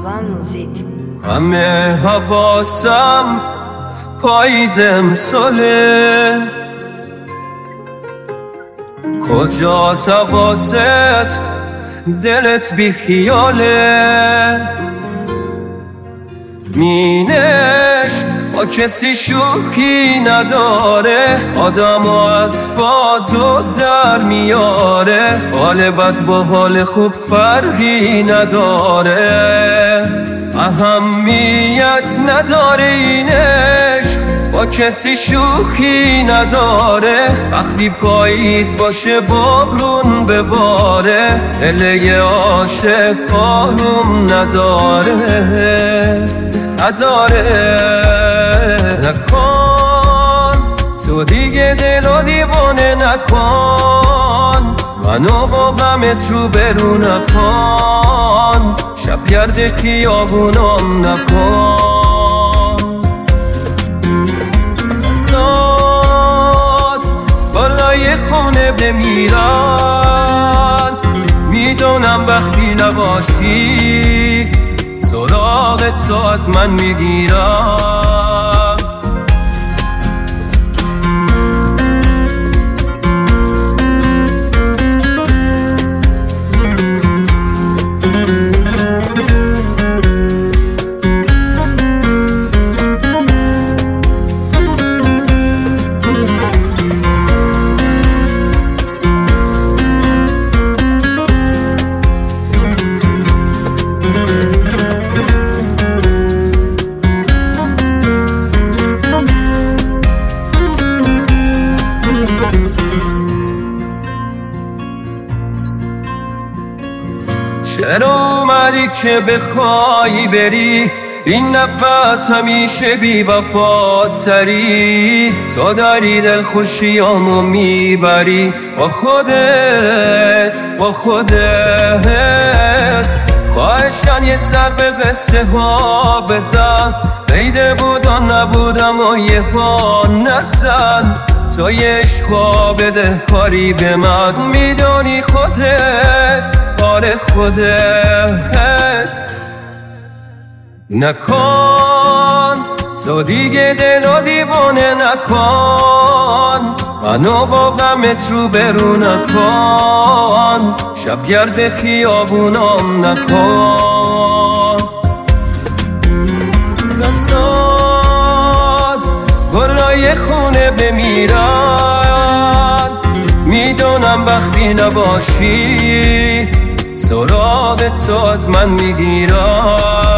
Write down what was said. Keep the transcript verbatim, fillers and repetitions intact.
موزیک. همه حواسم پاییز امساله، کجاست حواست دلت بی خیاله؟ مینش با کسی شوخی نداره، آدمو از بازو در میاره، حال بد با حال خوب فرقی نداره، اهمیت نداره این عشق با کسی شوخی نداره، وقتی پاییز باشه بارون بباره، دل عاشق آروم نداره نداره. نکن تو دیگه دلو دیوانه نکن، منو با غمت رو برو نکن، شب گرد خیابونم نکن. بسات بالای خونه بمیرن، میدونم وقتی نباشی سراغت تو از من میگیرم. چرا اومدی که بخوای بری، این نفس همیشه بی وفات سری، تو داری دل خوشیامو میبری با خودت با خودت. خواهشن یه سر به قصه ها بزن، بیده بودم نبودم و یه پا نزن، تو یه عشقا بده کاری به من، میدونی خودت بار خودت. نکن تو دیگه دلو دیوانه نکن، منو با غمت رو برو نکن، شب گرد خیابونم نکن. بسات گلای خونه بمیرن، میدونم وقتی نباشی سراغت تو از من میگیرم.